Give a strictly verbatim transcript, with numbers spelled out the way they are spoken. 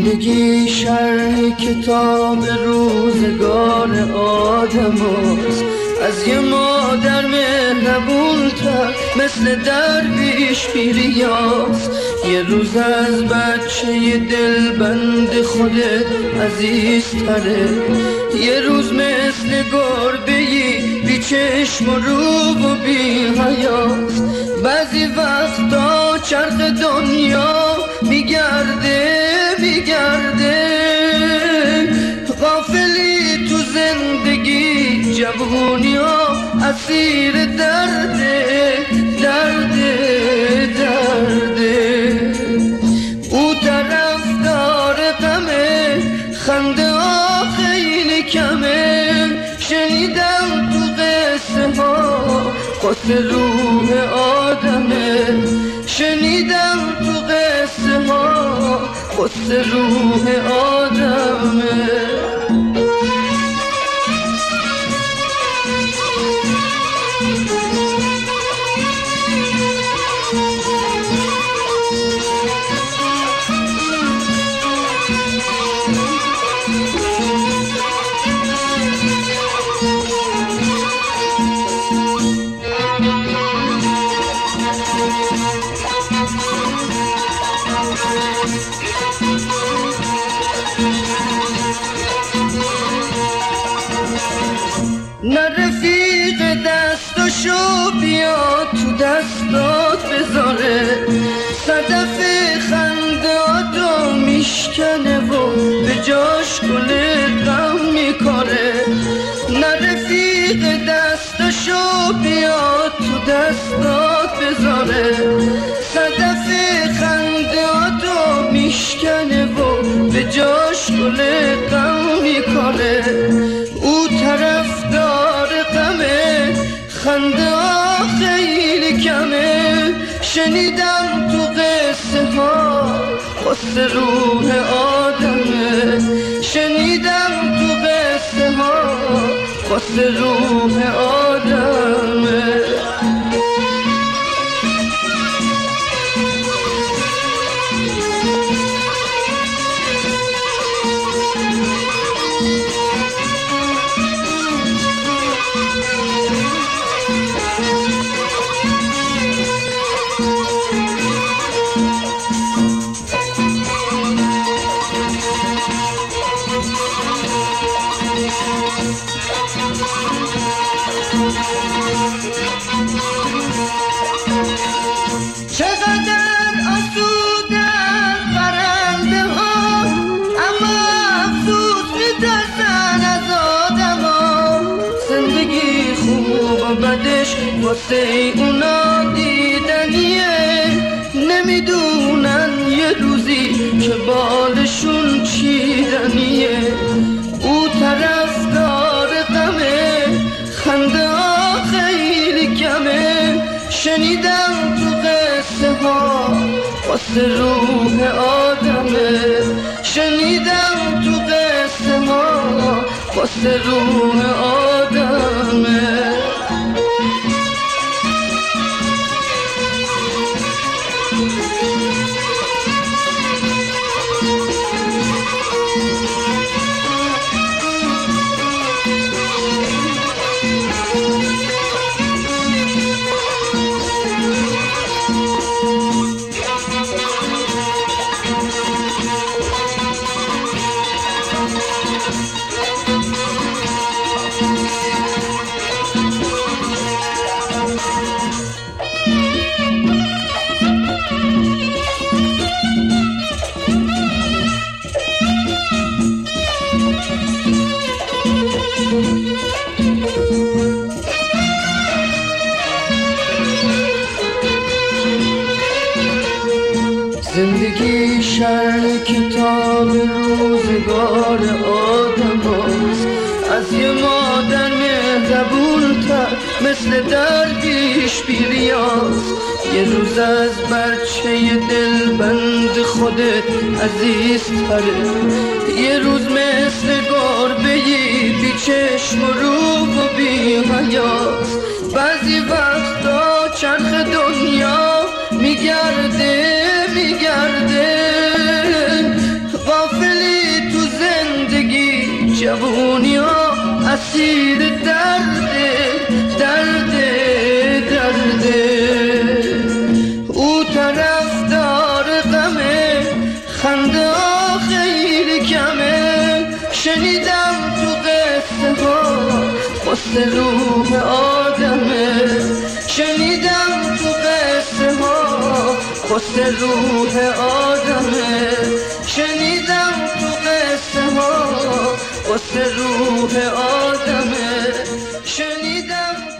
زندگی شرح کتاب روزگار آدم هست، از یه مادر مهربون‌تر مثل درویش پیریاست. یه روز از بچه دلبند خودت عزیزتره، یه روز مثل گربه‌ای بی چشم و رو و بی حیاست. بعضی وقتا چرخ دنیا میگرده میگرده، غافلی تو زندگی جوونی ها اسیر درده درده درده. او طرفدار غمه، خنده ها خیلی کمه. شنیدم تو قصه ها قصه روح آدمه، شنیدم تو قصه ها قصه روح آدمه. نه رفیق دستاشو بیا تو دستات بذاره، صدف خندهاتو میشکنه و به جاش گل غم میکاره. نه رفیق دستاشو بیا تو دستات بذاره، صدف خندهاتو میشکنه و به جاش گل غم میکاره. او طرفدار غمه، خنده ها خیلی کمه. شنیدم تو قصه ها قصه روح آدمه، شنیدم تو قصه ها قصه روح آدمه. چقدر آسودن پرنده ها، اما افسوس میترسن از آدم ها. زندگی خوب و بدش واسه اونا دیدنیه، نمیدونن یه روزی که بالشون چیدنیه. او طرفدار غمه، خنده ها خیلی کمه. شنیدم تو قصه ها واسه روح آدمه، شنیدم تو قصه ها واسه روح آدمه. زندگی شرح کتاب روزگار آدم هست، از یه مادر مهربون‌تر مثل درویش پیریاست. یه روز از بچه دلبند خودت عزیزتره، یه روز مثل گربه‌ای بی چشم و رو و بی حیاست. بعضی وقتا چرخ دنیا میگرده میگرده، غافل شنیدم تو قصه ها خست روح آدمه، شنیدم تو قصه ها خست روح آدمه، شنیدم تو قصه ها خست روح آدمه، شنیدم